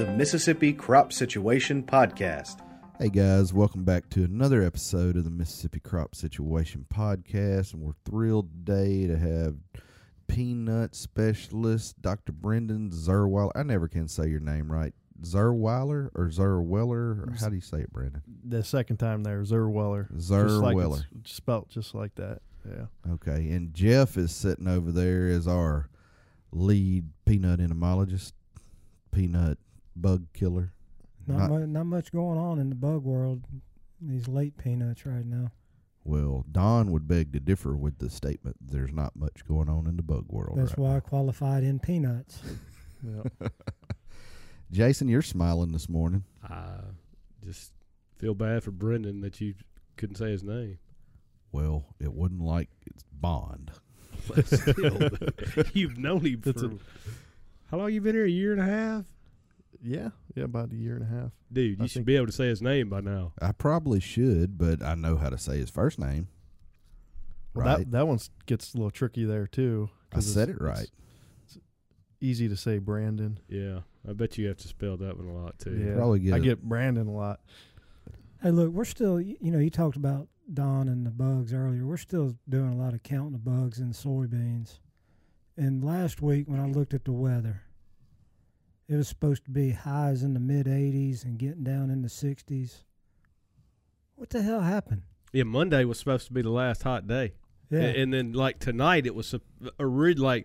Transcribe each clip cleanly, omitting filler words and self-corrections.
the Mississippi Crop Situation Podcast. Hey guys, welcome back to another episode of the Mississippi Crop Situation Podcast, and we're thrilled today to have peanut specialist Dr. Brendan Zerweiler. I never can say your name right. Zerweiler or Zerweller? Or how do you say it, Brendan? The second time there, Zerweller. Zerweller. Spelt just like that, yeah. Okay, and Jeff is sitting over there as our lead peanut entomologist, peanut bug killer. Not much going on in the bug world, these late peanuts right now. Well, Don would beg to differ with the statement, there's not much going on in the bug world. That's right why now. I qualified in peanuts. Yeah. Jason, you're smiling this morning. I just feel bad for Brendan that you couldn't say his name. Well, it wasn't like it's Bond. But still, you've known him for how long? You been here? A year and a half? Yeah, about a year and a half. Dude, you should be able to say his name by now. I probably should, but I know how to say his first name. Well, Right? that one gets a little tricky there, too. I said it right. It's easy to say Brandon. Yeah, I bet you have to spell that one a lot, too. Yeah, Probably get I it. get Brandon a lot. Hey, look, we're still, you talked about Don and the bugs earlier. We're still doing a lot of counting the bugs in soybeans. And last week when I looked at the weather, it was supposed to be highs in the mid-80s and getting down in the 60s. What the hell happened? Yeah, Monday was supposed to be the last hot day. Yeah. And then, like, tonight it was like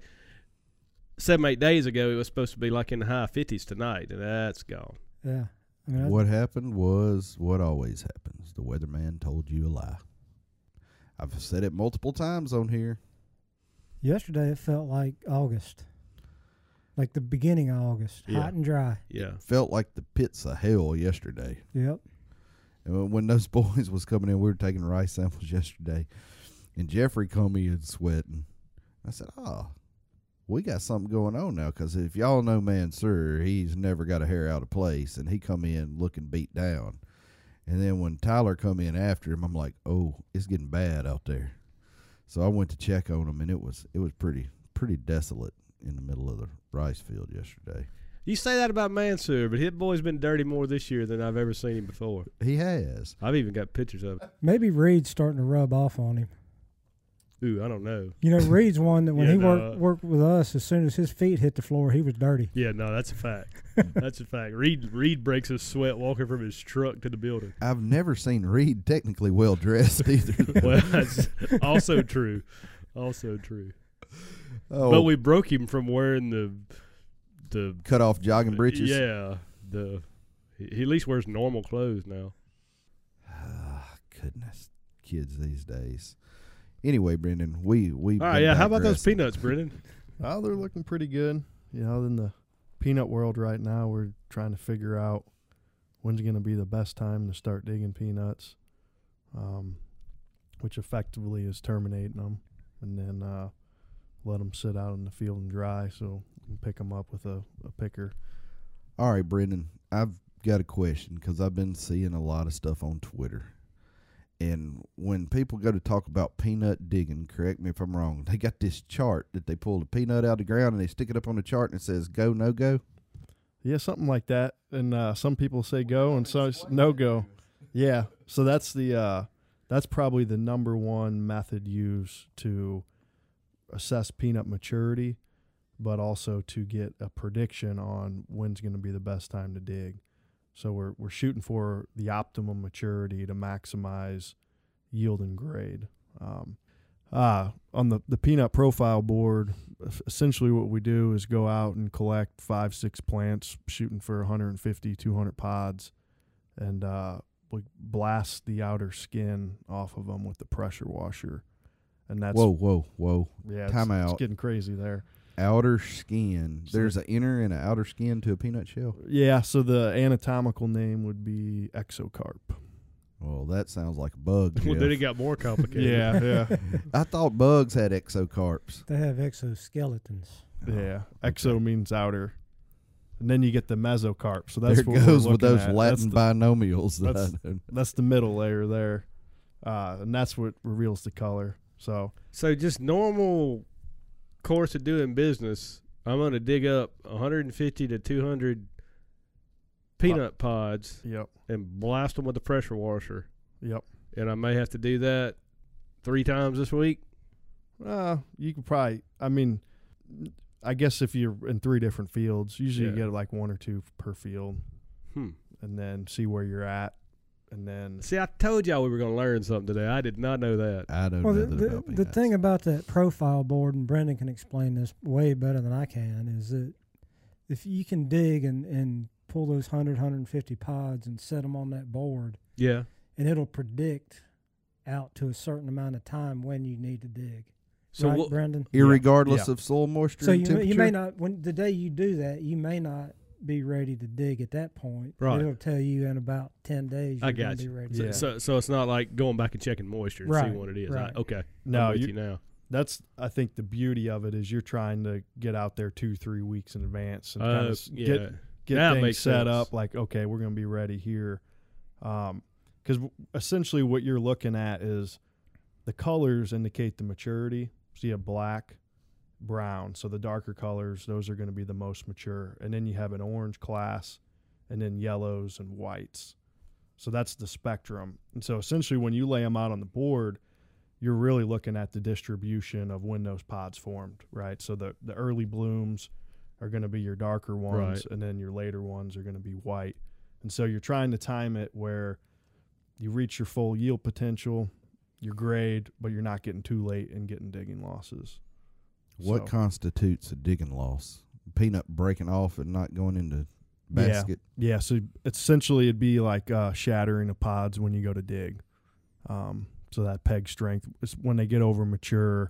7-8 days ago, it was supposed to be like in the high 50s tonight, and that's gone. Yeah. I mean, What happened was what always happens. The weatherman told you a lie. I've said it multiple times on here. yesterday it felt like August. Like the beginning of August. Yeah. Hot and dry. Yeah. Felt like the pits of hell yesterday. Yep. And when those boys was coming in, we were taking rice samples yesterday, and Jeffrey come in sweating. I said, we got something going on now, because if y'all know Mansur, he's never got a hair out of place, and he come in looking beat down. And then when Tyler come in after him, I'm like, oh, it's getting bad out there. So I went to check on him, and it was pretty desolate in the middle of the rice field yesterday. You say that about Mansur, but his boy's been dirty more this year than I've ever seen him before. He has. I've even got pictures of it. Maybe Reed's starting to rub off on him. Ooh, I don't know. Reed's one that when Yeah, he no. worked with us, as soon as his feet hit the floor, he was dirty. Yeah, no, that's a fact. That's a fact. Reed breaks his sweat walking from his truck to the building. I've never seen Reed technically well dressed either. Well, that's also true. Also true. Oh, But we broke him from wearing the cut off jogging breeches. Yeah, he at least wears normal clothes now. Goodness, kids these days. Anyway, Brendan, we All right, yeah. How about those peanuts, Brendan? Oh, they're looking pretty good. In the peanut world right now, we're trying to figure out when's going to be the best time to start digging peanuts, which effectively is terminating them, and then let them sit out in the field and dry so we can pick them up with a picker. All right, Brendan, I've got a question because I've been seeing a lot of stuff on Twitter. And when people go to talk about peanut digging, correct me if I'm wrong, they got this chart that they pull the peanut out of the ground and they stick it up on the chart and it says go, no go. Yeah, something like that. And some people say go and some no go. Yeah, so that's that's probably the number one method used to assess peanut maturity, but also to get a prediction on when's going to be the best time to dig. So we're shooting for the optimum maturity to maximize yield and grade. On the peanut profile board, essentially what we do is go out and collect 5-6 plants, shooting for 150, 200 pods, and we blast the outer skin off of them with the pressure washer. And that's Whoa. Yeah, Time out. It's getting crazy there. Outer skin. There's an inner and an outer skin to a peanut shell. Yeah, so the anatomical name would be exocarp. Well, that sounds like a bug. Well, Jeff. then it got more complicated. Yeah. I thought bugs had exocarps. They have exoskeletons. Yeah, okay. exo means outer, and then you get the mesocarp. So that's There what it goes we're with looking those at. Latin binomials. That's the middle layer there, and that's what reveals the color. So just normal course of doing business, I'm going to dig up 150 to 200 peanut pods Yep. and blast them with the pressure washer. Yep. And I may have to do that 3 times this week. You could probably. I mean, I guess if you're in 3 different fields, usually you Yeah. get like 1 or 2 per field, and then see where you're at, and then. See, I told y'all we were going to learn something today. I did not know that. I don't Well, know the, the thing about that profile board, and Brendan can explain this way better than I can, is that if you can dig and pull those 100, 150 pods and set them on that board, Yeah. and it'll predict out to a certain amount of time when you need to dig. So right, what, Brendan? irregardless Yeah. of soil moisture So and you temperature. may not, when the day you do that, you may not be ready to dig at that point. Right. It'll tell you in about 10 days I you're going got to be you. ready. Yeah. So it's not like going back and checking moisture and Right, seeing what it is. right. Okay. No, I'm with you- you now. That's, I think, the beauty of it is you're trying to get out there 2-3 weeks in advance and kind of Yeah. get That things makes set sense. up. Like, okay, we're going to be ready here, because essentially what you're looking at is the colors indicate the maturity. So you have black, brown. So the darker colors, those are going to be the most mature, and then you have an orange class, and then yellows and whites. So that's the spectrum. And so essentially when you lay them out on the board, you're really looking at the distribution of when those pods formed, right? So the early blooms are going to be your darker ones, Right. and then your later ones are going to be white. And so you're trying to time it where you reach your full yield potential, your grade, but you're not getting too late and getting digging losses. What So- constitutes a digging loss? Peanut breaking off and not going into basket. Yeah, so essentially it'd be like shattering of pods when you go to dig. So that peg strength is when they get over mature.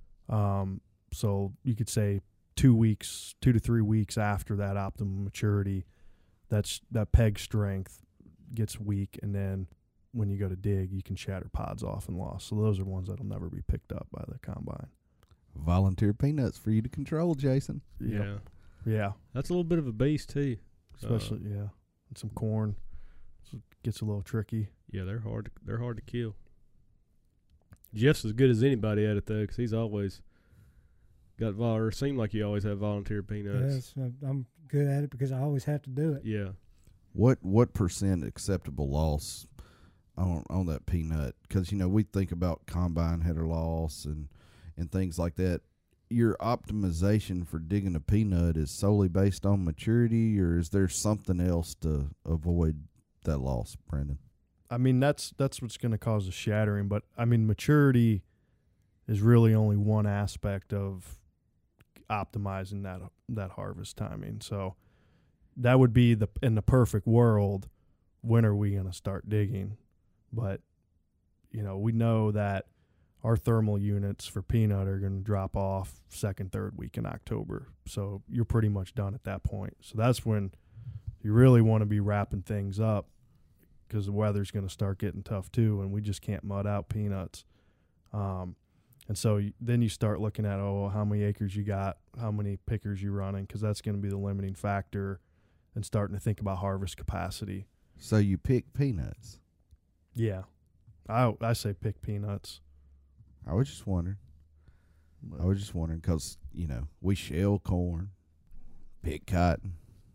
So you could say 2 to 3 weeks after that optimum maturity, that peg strength gets weak, and then when you go to dig, you can shatter pods off and loss. So those are ones that'll never be picked up by the combine. Volunteer peanuts for you to control, Jason. Yeah. Yeah. That's a little bit of a beast too. Especially, and some corn. So it gets a little tricky. Yeah, they're hard. They're hard to kill. Jeff's as good as anybody at it though, because he's always got or seemed like you always have volunteer peanuts. Yes, I'm good at it because I always have to do it. Yeah. What percent acceptable loss on that peanut? Because we think about combine header loss and things like that. Your optimization for digging a peanut is solely based on maturity, or is there something else to avoid that loss, Brandon? I mean, that's what's going to cause the shattering. But, I mean, maturity is really only one aspect of optimizing that harvest timing. So that would be in the perfect world, when are we going to start digging? But, we know that our thermal units for peanut are going to drop off 2nd, 3rd week in October. So you're pretty much done at that point. So that's when you really want to be wrapping things up, because the weather's going to start getting tough too, and we just can't mud out peanuts. And so then you start looking at, how many acres you got, how many pickers you're running, because that's going to be the limiting factor, and starting to think about harvest capacity. So you pick peanuts. Yeah. I say pick peanuts. I was just wondering. Because, we shell corn, pick cotton.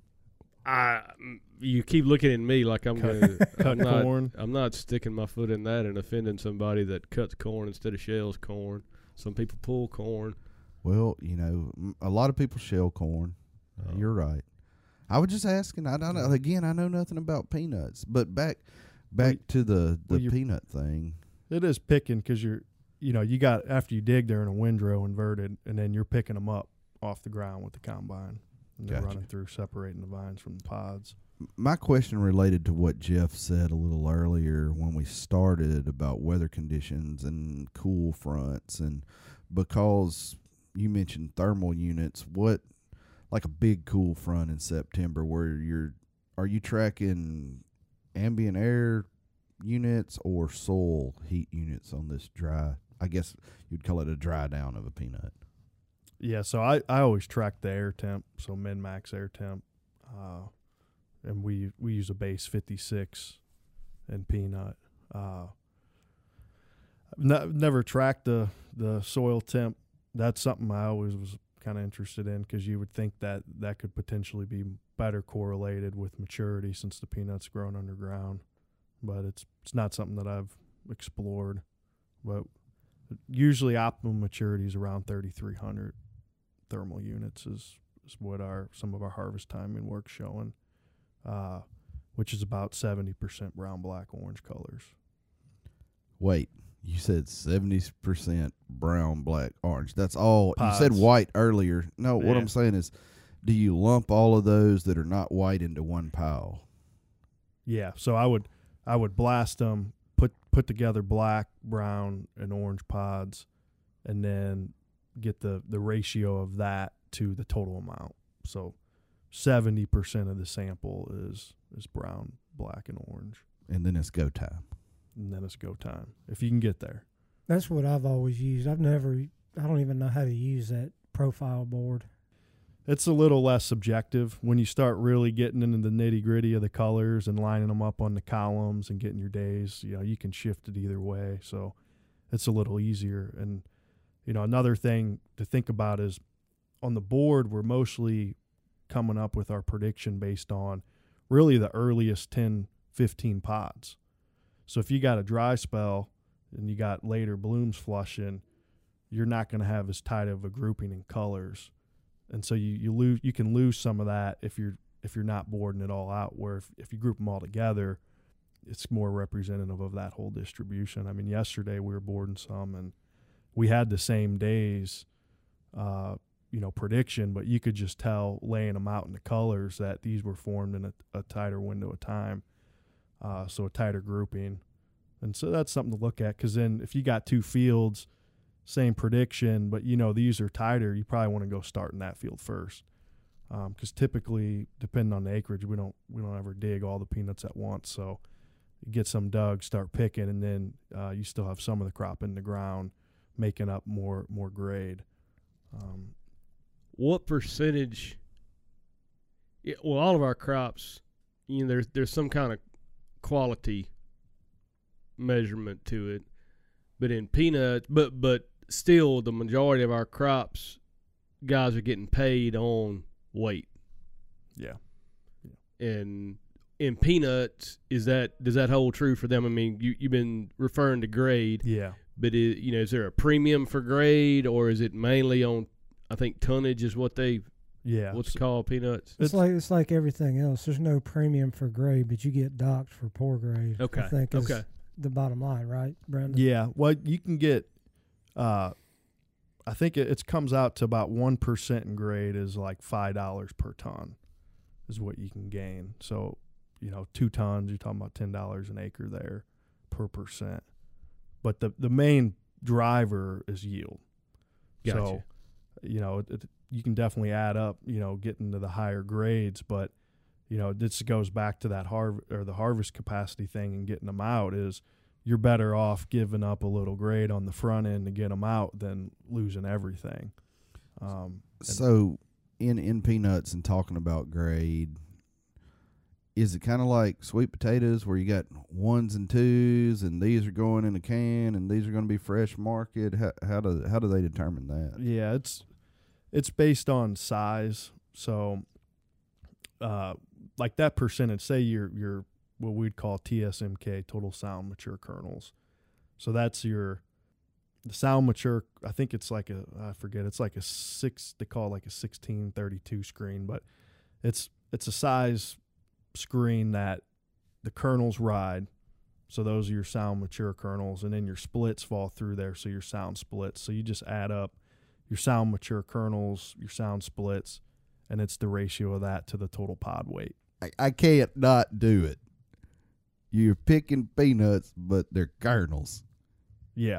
You keep looking at me like I'm going to Cut corn. I'm not sticking my foot in that and offending somebody that cuts corn instead of shells corn. Some people pull corn. Well, a lot of people shell corn. You're right. I was just asking. I don't know. Again, I know nothing about peanuts. But back to the peanut thing. It is picking, because you got, after you dig, they're in a windrow inverted, and then you're picking them up off the ground with the combine. And they're Gotcha. running through, separating the vines from the pods. My question related to what Jeff said a little earlier when we started about weather conditions and cool fronts, and because you mentioned thermal units, like a big cool front in September where are you tracking ambient air units or soil heat units on this dry? I guess you'd call it a dry down of a peanut. Yeah, so I always track the air temp, so min-max air temp, and we use a base 56 in peanut. Never tracked the soil temp. That's something I always was kind of interested in, because you would think that that could potentially be better correlated with maturity since the peanut's grown underground. But it's not something that I've explored. But usually optimum maturity is around 3,300 thermal units is what some of our harvest timing work's showing, which is about 70% brown, black, orange colors. Wait, you said 70% brown, black, orange. That's all. Pods. You said white earlier. No, what Yeah. I'm saying is, do you lump all of those that are not white into one pile? Yeah, so I would blast them, put together black, brown, and orange pods, and then get the ratio of that to the total amount. So 70% of the sample is brown, black, and orange, And then it's go time. and then it's go time if you can get there. That's what I've always used. I don't even know how to use that profile board. It's a little less subjective when you start really getting into the nitty-gritty of the colors and lining them up on the columns and getting your days. You can shift it either way, so it's a little easier. And another thing to think about is on the board, we're mostly coming up with our prediction based on really the earliest 10, 15 pods. So if you got a dry spell and you got later blooms flushing, you're not going to have as tight of a grouping in colors. And so you can lose some of that if you're not boarding it all out, where if you group them all together, it's more representative of that whole distribution. I mean, yesterday we were boarding some, and we had the same days, prediction, but you could just tell laying them out in the colors that these were formed in a tighter window of time, so a tighter grouping. And so that's something to look at, because then if you got two fields, same prediction, but these are tighter, you probably want to go start in that field first, because typically, depending on the acreage, we don't ever dig all the peanuts at once. So you get some dug, start picking, and then you still have some of the crop in the ground, making up more grade. What percentage? Yeah, well, all of our crops, there's some kind of quality measurement to it, but in peanuts, but still, the majority of our crops, guys are getting paid on weight. Yeah. And in peanuts, does that hold true for them? I mean, you've been referring to grade. Yeah. But is there a premium for grade, or is it mainly on? I think tonnage is what's called peanuts. It's like everything else. There's no premium for grade, but you get docked for poor grade. Okay. I think is Okay. the bottom line, right, Brandon? Yeah. Well, you can get. I think it comes out to about 1% in grade is like $5 per ton, is what you can gain. So, 2 tons, you're talking about $10 an acre there per percent. But the main driver is yield. Gotcha. So, you can definitely add up, getting to the higher grades, but this goes back to that the harvest capacity thing, and getting them out is you're better off giving up a little grade on the front end to get them out than losing everything. So in peanuts and talking about grade, is it kind of like sweet potatoes where you got 1s and 2s and these are going in a can and these are going to be fresh market? How do they determine that? Yeah, it's based on size. So like that percentage, say you're what we'd call TSMK, total sound mature kernels. So that's the sound mature. I think it's like it's like they call it like a 1632 screen, but it's a size screen that the kernels ride. So those are your sound mature kernels, and then your splits fall through there. So your sound splits. So you just add up your sound mature kernels, your sound splits, and it's the ratio of that to the total pod weight. I can't not do it. You're picking peanuts, but they're kernels. Yeah.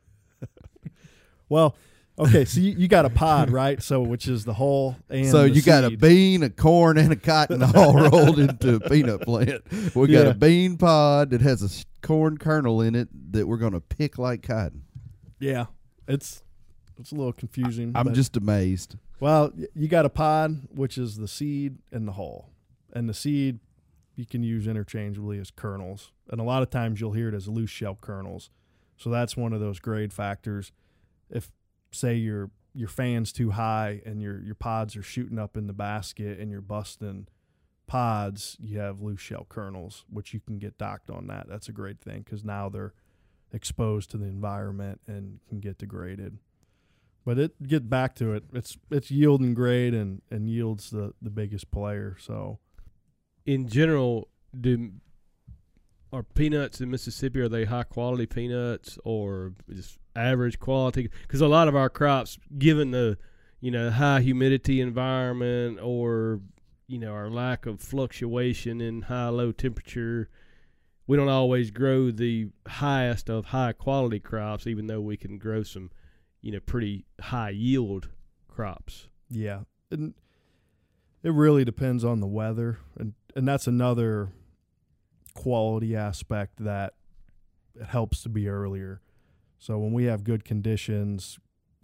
Well, okay, so you got a pod, right? So which is the hull and so the you got a seed. bean, a corn, and a cotton all rolled into a peanut plant. We got Yeah. a bean pod that has a corn kernel in it that we're going to pick like cotton. Yeah. It's a little confusing. I'm but- just amazed. Well, you got a pod, which is the seed and the hull. And the seed you can use interchangeably as kernels. And a lot of times you'll hear it as loose shell kernels. So that's one of those grade factors. If, say, you're your fan's too high and your pods are shooting up in the basket and you're busting pods, you have loose shell kernels, which you can get docked on that. That's a great thing because now they're exposed to the environment and can get degraded. But get back to it. It's yield and grade, and yield's the biggest player. So, in general, are peanuts in Mississippi, are they high quality peanuts or just average quality? Because a lot of our crops, given the high humidity environment or our lack of fluctuation in high low temperature, we don't always grow the highest of high quality crops, even though we can grow some pretty high yield crops. Yeah, and it really depends on the weather, and that's another quality aspect that it helps to be earlier. So when we have good conditions,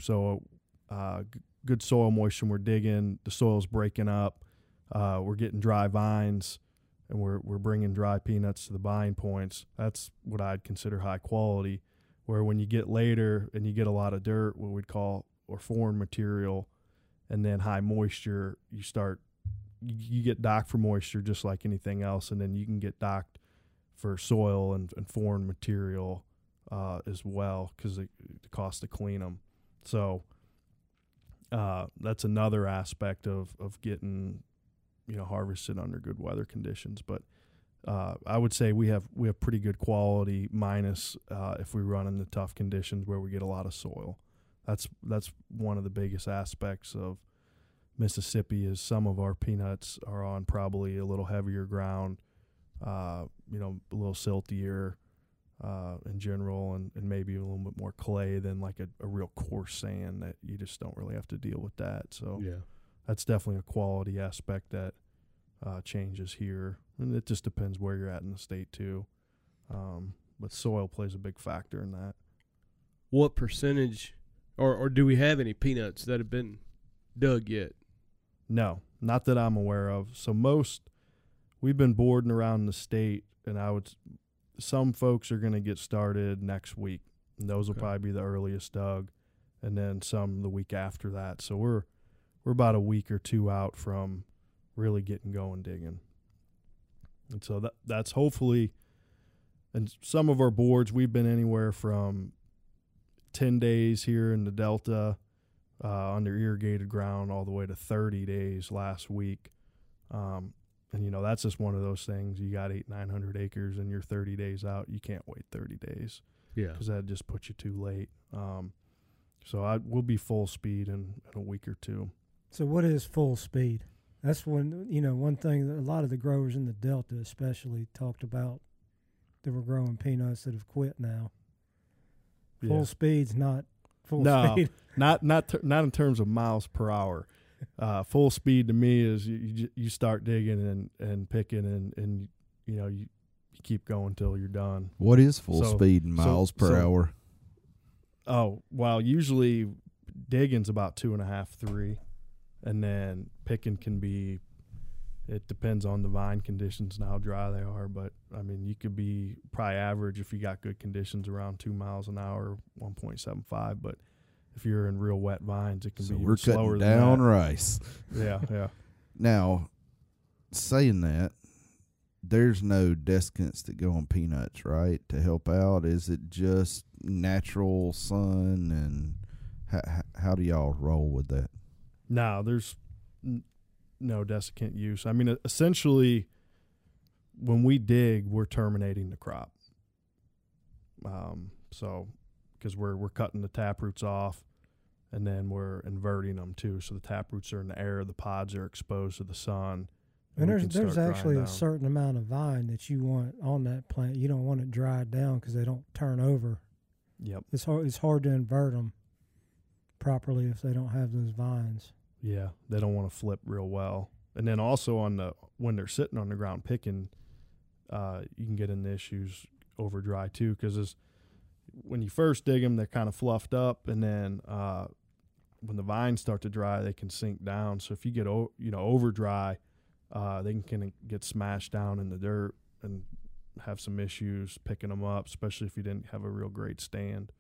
good soil moisture, we're digging, the soil's breaking up, we're getting dry vines, and we're bringing dry peanuts to the buying points. That's what I'd consider high quality. Where when you get later and you get a lot of dirt, what we'd call or foreign material, and then high moisture, you get docked for moisture just like anything else, and then you can get docked for soil and foreign material as well because it costs to clean them. So that's another aspect of getting harvested under good weather conditions. But I would say we have pretty good quality, minus if we run into tough conditions where we get a lot of soil. That's one of the biggest aspects of Mississippi is some of our peanuts are on probably a little heavier ground, a little siltier in general, and maybe a little bit more clay than like a real coarse sand that you just don't really have to deal with that. So yeah, that's definitely a quality aspect that changes here. And it just depends where you're at in the state too. But soil plays a big factor in that. What percentage, or do we have any peanuts that have been dug yet? No, not that I'm aware of. So we've been boarding around the state, and some folks are going to get started next week. And those will probably be the earliest dug, and then some the week after that. So we're about a week or two out from really getting going digging. And so that's hopefully, and some of our boards, we've been anywhere from 10 days here in the Delta under irrigated ground all the way to 30 days last week. And, that's just one of those things. You got 800-900 acres and you're 30 days out. You can't wait 30 days. Yeah. Because that just puts you too late. So we'll be full speed in a week or two. So what is full speed? That's when, one thing that a lot of the growers in the Delta especially talked about that were growing peanuts that have quit now. Full speed's not full speed. not in terms of miles per hour. Full speed to me is you start digging and picking and you keep going till you're done. What is full speed in miles per hour? Oh, well, usually digging's about 2.5, 3. And then picking can be, it depends on the vine conditions and how dry they are. But, you could be probably average if you got good conditions around 2 miles an hour, 1.75. But if you're in real wet vines, it can be we're slower cutting than down that. rice. Yeah. Now, saying that, there's no desiccants that go on peanuts, right, to help out? Is it just natural sun, and how do y'all roll with that? No, there's no desiccant use. Essentially, when we dig, we're terminating the crop. Because we're cutting the taproots off, and then we're inverting them too. So the taproots are in the air, the pods are exposed to the sun. And there's actually a certain amount of vine that you want on that plant. You don't want it dried down because they don't turn over. Yep. It's hard to invert them properly if they don't have those vines. Yeah, they don't want to flip real well. And then also when they're sitting on the ground picking, you can get into issues over dry too, because when you first dig them, they're kind of fluffed up, and then when the vines start to dry, they can sink down. So if you get over dry, they can get smashed down in the dirt and have some issues picking them up, especially if you didn't have a real great stand.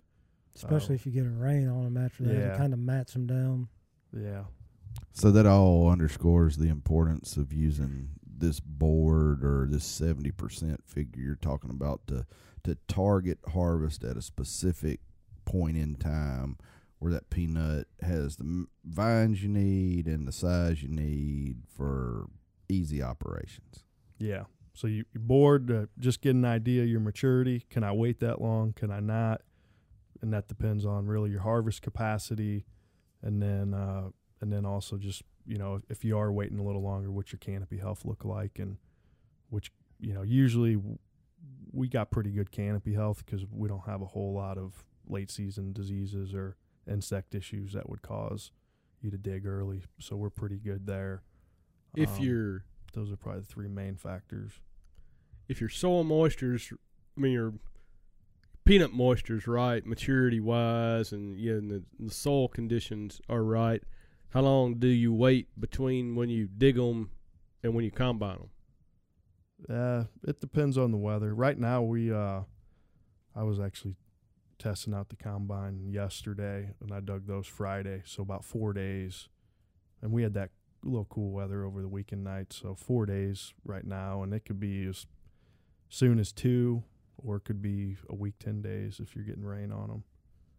especially if you get a rain on them after that. Yeah. It kind of mats them down. Yeah. So that all underscores the importance of using this board or this 70% figure you're talking about to target harvest at a specific point in time where that peanut has the vines you need and the size you need for easy operations. Yeah. So you board, just get an idea of your maturity. Can I wait that long? Can I not? And that depends on really your harvest capacity, and then also just, if you are waiting a little longer, what's your canopy health look like, and which, usually we got pretty good canopy health because we don't have a whole lot of late season diseases or insect issues that would cause you to dig early. So we're pretty good there. Those are probably the three main factors. If your soil moistures, your peanut moistures right, maturity wise, and and the soil conditions are right, how long do you wait between when you dig them and when you combine them? It depends on the weather. Right now, I was actually testing out the combine yesterday, and I dug those Friday, so about 4 days. And we had that little cool weather over the weekend night, so 4 days right now, and it could be as soon as 2, or it could be a week, 10 days if you're getting rain on them.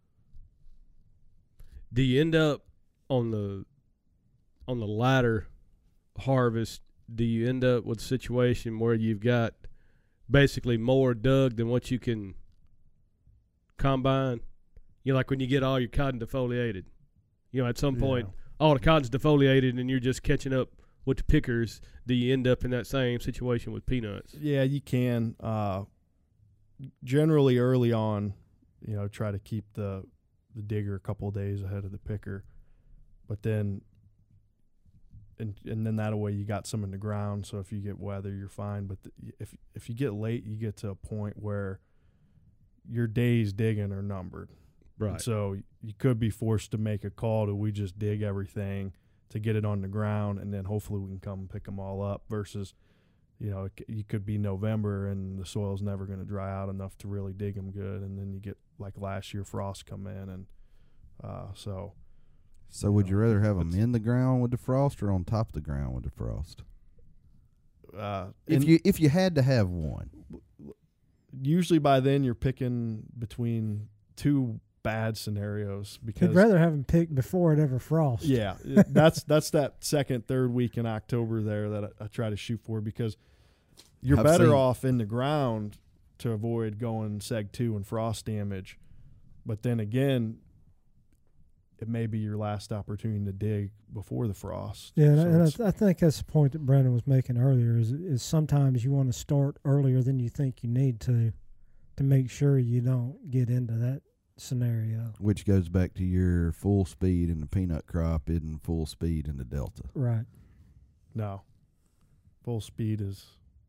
Do you end up on the latter harvest? Do you end up with a situation where you've got basically more dug than what you can combine? Like when you get all your cotton defoliated, at some point all the cotton's defoliated and you're just catching up with the pickers. Do you end up in that same situation with peanuts? Yeah, you can. Generally early on, try to keep the digger a couple of days ahead of the picker, but then and then that way you got some in the ground. So if you get weather, you're fine. But if you get late, you get to a point where your days digging are numbered. Right. And so you could be forced to make a call to we just dig everything to get it on the ground, and then hopefully we can come and pick them all up. Versus, you could be November and the soil's never going to dry out enough to really dig them good, and then you get like last year frost come in, and So would you rather have them in the ground with the frost or on top of the ground with the frost? If you had to have one, usually by then you're picking between two bad scenarios because I'd rather have them picked before it ever frosts. Yeah, that's that second, third week in October there that I try to shoot for, because you're better off in the ground to avoid going seg 2 and frost damage. But then again, it may be your last opportunity to dig before the frost. Yeah, and I think that's the point that Brandon was making earlier is sometimes you want to start earlier than you think you need to make sure you don't get into that scenario. Which goes back to your full speed in the peanut crop isn't full speed in the Delta. Right. No. Full speed is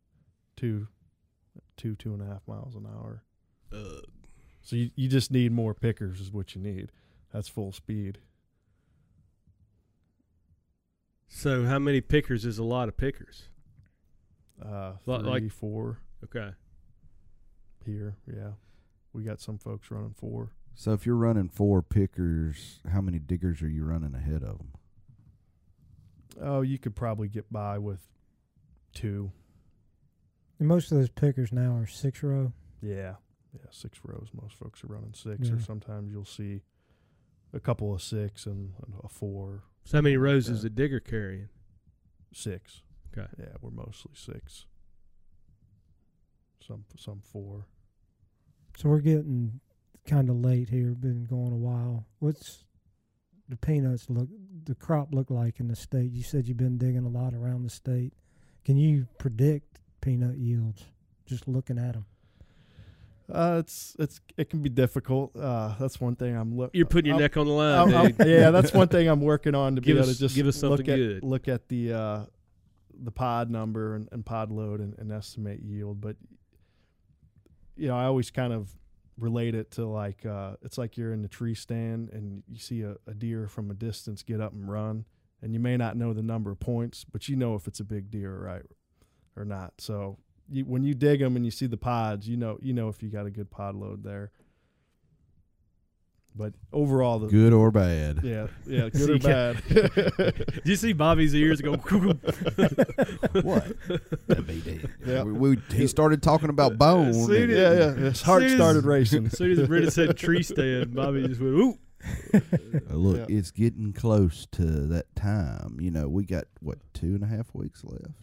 2.5 miles an hour. So you just need more pickers is what you need. That's full speed. So how many pickers is a lot of pickers? 3, 4. Okay. Here, yeah. We got some folks running 4. So if you're running 4 pickers, how many diggers are you running ahead of them? Oh, you could probably get by with 2. And most of those pickers now are 6-row. Yeah, 6 rows. Most folks are running 6, or sometimes you'll see a couple of 6 and a 4. So how many rows is a digger carrying? 6. Okay. Yeah, we're mostly 6. Some 4. So we're getting kind of late here. Been going a while. What's the the crop look like in the state? You said you've been digging a lot around the state. Can you predict peanut yields just looking at them? It can be difficult. That's one thing You're putting your neck on the line, dude. Yeah, that's one thing I'm working on to be able to just give us something good. Look at the pod number and pod load and estimate yield. But I always kind of relate it to like it's like you're in the tree stand and you see a deer from a distance get up and run, and you may not know the number of points, but you know if it's a big deer, right, or not. So when you dig them and you see the pods, you know if you got a good pod load there. But overall, the Good or bad. yeah, good or bad. Did you see Bobby's ears go? What? That BD. Yeah. He started talking about bone. See, and- Yeah, his heart Soon as- started racing. As soon as Britta said tree stand, Bobby just went, ooh. Look, Yeah. it's getting close to that time. You know, we got, 2.5 weeks left.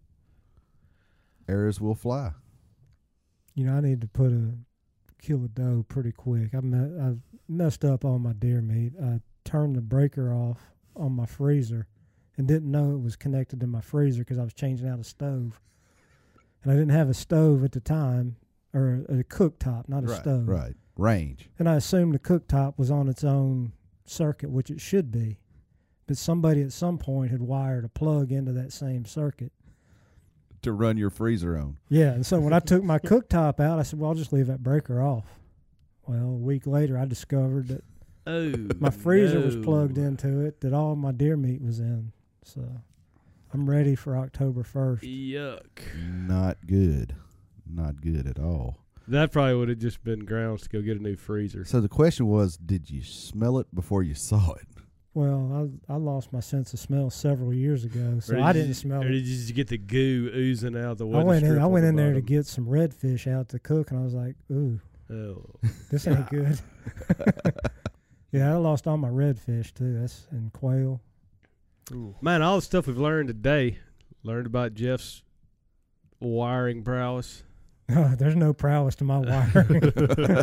Arrows will fly. You know, I need to kill a doe pretty quick. I messed up on my deer meat. I turned the breaker off on my freezer and didn't know it was connected to my freezer because I was changing out a stove. And I didn't have a stove at the time, or a cooktop, not a stove. Right. Range. And I assumed the cooktop was on its own circuit, which it should be. But somebody at some point had wired a plug into that same circuit. To run your freezer on. Yeah, and so when I took my cooktop out, I said, well, I'll just leave that breaker off. Well, a week later, I discovered that my freezer was plugged into it, that all my deer meat was in. So I'm ready for October 1st. Yuck. Not good. Not good at all. That probably would have just been grounds to go get a new freezer. So the question was, did you smell it before you saw it? Well, I lost my sense of smell several years ago, so Or did I you didn't just- smell Or it. did you just get the goo oozing out the I wood went in. strip I on went the in there to bottom? get some redfish out to cook, and I was like, "Ooh, Oh. this ain't good." Yeah, I lost all my redfish too. That's and quail. Man, all the stuff we've learned today. Learned about Jeff's wiring prowess. There's no prowess to my wiring.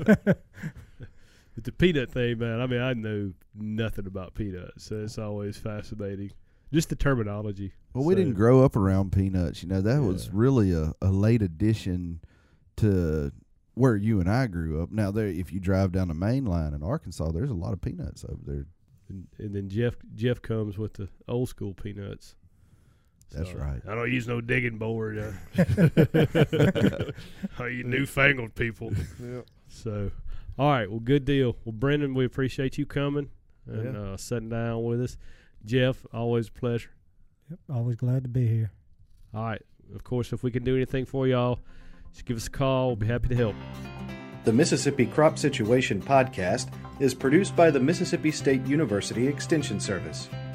But the peanut thing, man, I mean, I know nothing about peanuts, so it's always fascinating. Just the terminology. Well, we So- didn't grow up around peanuts. You know, that was Yeah. really a late addition to where you and I grew up. Now, there, if you drive down the main line in Arkansas, there's a lot of peanuts over there. And then Jeff comes with the old school peanuts. That's right. I don't use no digging board. Oh, you newfangled people. Yeah. So, all right. Well, good deal. Well, Brendan, we appreciate you coming and Yeah. sitting down with us. Jeff, always a pleasure. Yep, always glad to be here. All right. Of course, if we can do anything for y'all, just give us a call. We'll be happy to help. The Mississippi Crop Situation Podcast is produced by the Mississippi State University Extension Service.